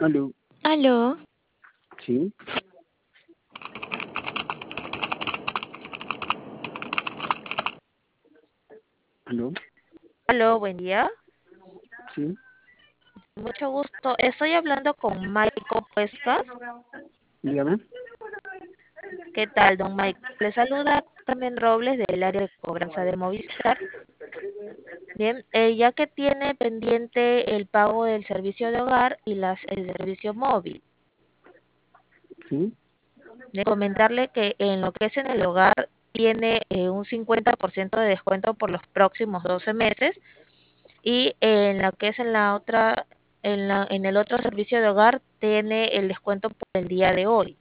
Aló, Aló, sí, aló, aló, buen día. sí, Mucho gusto. Estoy hablando con Michael Puescas. dígame. ¿Qué tal, don Michael? Le saluda Carmen Robles del área de cobranza de Movistar. Bien, ya que tiene pendiente el pago del servicio de hogar y el servicio móvil. Sí, De comentarle que en lo que es en el hogar tiene un 50% de descuento por los próximos 12 meses y en lo que es en la otra, en el otro servicio de hogar tiene el descuento por el día de hoy.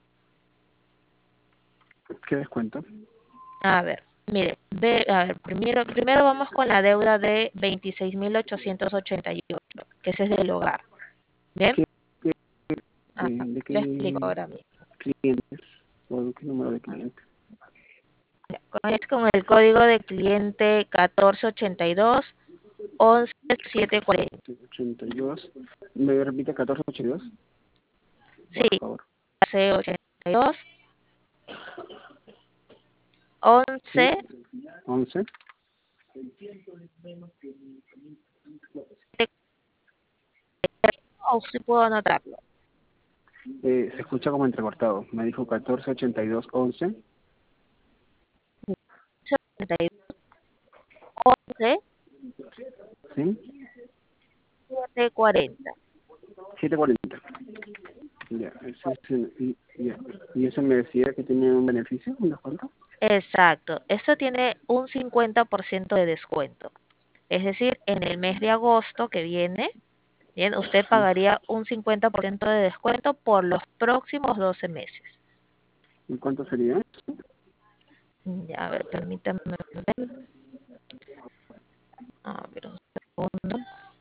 ¿qué descuento? A ver, mire, a ver, primero vamos con la deuda de 26.888, que ese es del hogar. ¿Bien? ¿Qué, qué, Ajá, de le explico qué ahora mismo. clientes o qué número de clientes? Es con el código de cliente 1482 11740. 82, ¿me repite 1482? Sí, Por favor. hace 82 11, Sí, 11. o si puedo anotarlo. Se escucha como entrecortado. Me dijo 1482 11. 82 11 ¿Sí? 740. 740. Ya, y eso me decía que tenía un beneficio, un descuento. Exacto. Esto tiene un 50% de descuento. Es decir, en el mes de agosto que viene, bien, usted pagaría un 50% de descuento por los próximos 12 meses. ¿Y cuánto sería? Ya, a ver, permítame ver. A ver, un segundo.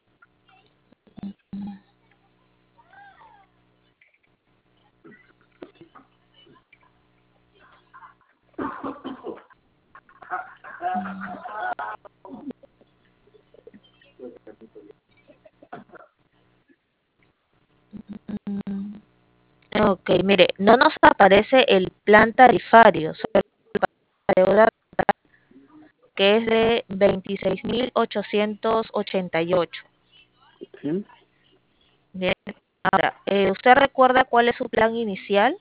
Mm, Ok, mire, no nos aparece el plan tarifario, solo la deuda que es de 26.888. Sí, Bien, ahora, ¿usted recuerda cuál es su plan inicial?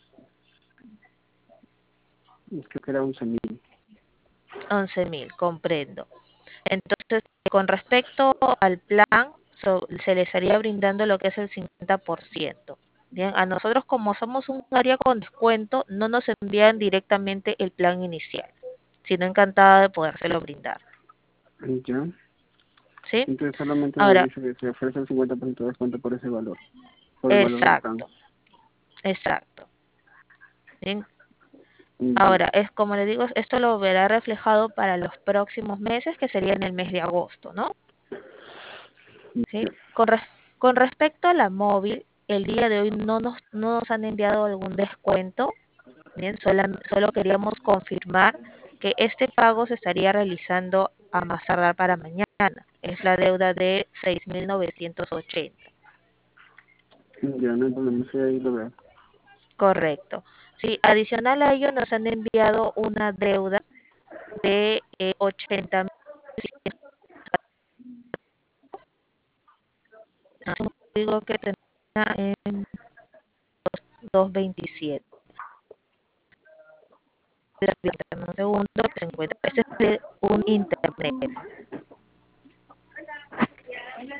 creo que era 11.000. 11.000, comprendo. Entonces, con respecto al plan, se le estaría brindando lo que es el 50%. Bien, a nosotros como somos un área con descuento, no nos envían directamente el plan inicial, sino encantada de podérselo brindar. Ya. ¿Sí? Entonces solamente me Ahora, dice que se ofrece el 50% de descuento por ese valor, por el valor del plan. exacto, exacto. Bien, Ya. ahora, es como le digo, esto lo verá reflejado para los próximos meses, que sería en el mes de agosto, ¿no? ¿Sí? Ya. Con respecto a la móvil, el día de hoy no nos han enviado algún descuento. Bien, solo queríamos confirmar que este pago se estaría realizando a más tardar para mañana. Es la deuda de 6.980. Ya, no hay problema, sí, ahí lo veo. Correcto. Sí, adicional a ello nos han enviado una deuda de 80.000. Digo que termina en 227. Un segundo, se encuentra. Este es de un internet.